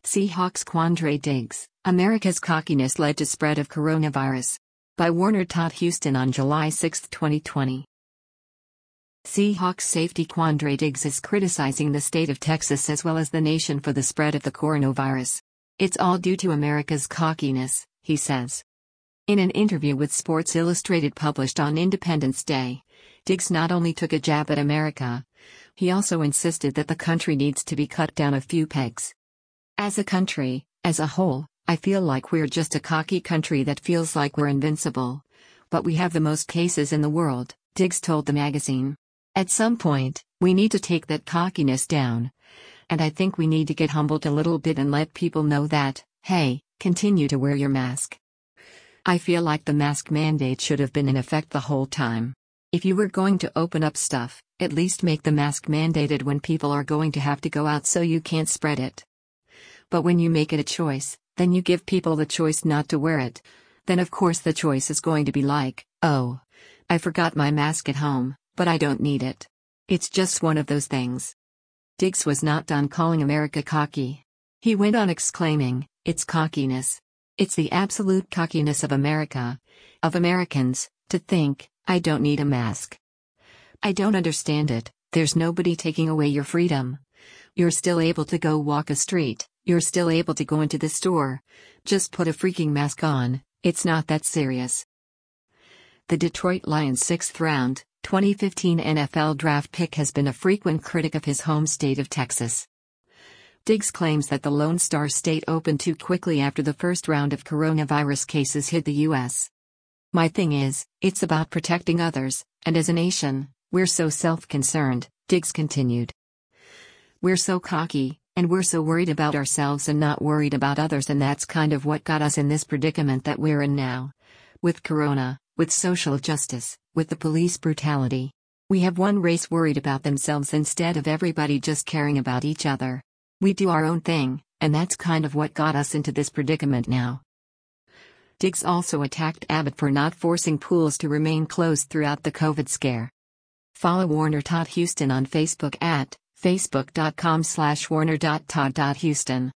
Seahawks Quandre Diggs, America's cockiness led to spread of coronavirus. By Warner Todd Houston on July 6, 2020. Seahawks safety Quandre Diggs is criticizing the state of Texas as well as the nation for the spread of the coronavirus. It's all due to America's cockiness, he says. In an interview with Sports Illustrated published on Independence Day, Diggs not only took a jab at America, he also insisted that the country needs to be cut down a few pegs. As a country, as a whole, I feel like we're just a cocky country that feels like we're invincible. But we have the most cases in the world, Diggs told the magazine. At some point, we need to take that cockiness down. And I think we need to get humbled a little bit and let people know that, hey, continue to wear your mask. I feel like the mask mandate should have been in effect the whole time. If you were going to open up stuff, at least make the mask mandated when people are going to have to go out so you can't spread it. But when you make it a choice, then you give people the choice not to wear it. Then of course the choice is going to be like, oh, I forgot my mask at home, but I don't need it. It's just one of those things. Diggs was not done calling America cocky. He went on exclaiming, it's cockiness. It's the absolute cockiness of America, of Americans, to think, I don't need a mask. I don't understand it. There's nobody taking away your freedom. You're still able to go walk a street. You're still able to go into the store. Just put a freaking mask on, it's not that serious. The Detroit Lions' 6th round, 2015 NFL draft pick has been a frequent critic of his home state of Texas. Diggs claims that the Lone Star State opened too quickly after the first round of coronavirus cases hit the U.S. My thing is, it's about protecting others, and as a nation, we're so self-concerned, Diggs continued. We're so cocky, and we're so worried about ourselves and not worried about others, and that's kind of what got us in this predicament that we're in now. With corona, with social justice, with the police brutality. We have one race worried about themselves instead of everybody just caring about each other. We do our own thing, and that's kind of what got us into this predicament now. Diggs also attacked Abbott for not forcing pools to remain closed throughout the COVID scare. Follow Warner Todd Houston on Facebook at facebook.com/warner.todd.houston.